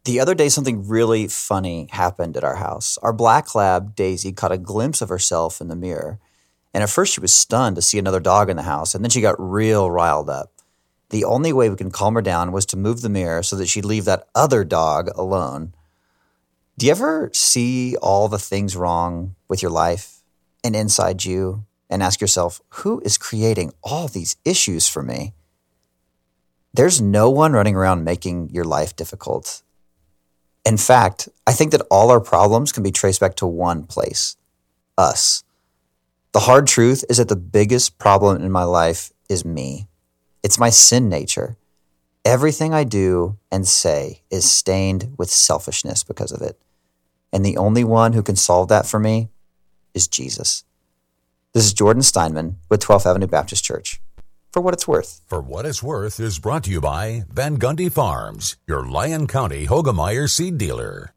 The other day, something really funny happened at our house. Our black lab, Daisy, caught a glimpse of herself in the mirror. And at first, she was stunned to see another dog in the house, and then she got real riled up. The only way we could calm her down was to move the mirror so that she'd leave that other dog alone. Do you ever see all the things wrong with your life and inside you and ask yourself, who is creating all these issues for me? There's no one running around making your life difficult. In fact, I think that all our problems can be traced back to one place, us. The hard truth is that the biggest problem in my life is me. It's my sin nature. Everything I do and say is stained with selfishness because of it. And the only one who can solve that for me is Jesus. This is Jordan Steinman with 12th Avenue Baptist Church. For What It's Worth. For What It's Worth is brought to you by Van Gundy Farms, your Lyon County Hoegemeyer seed dealer.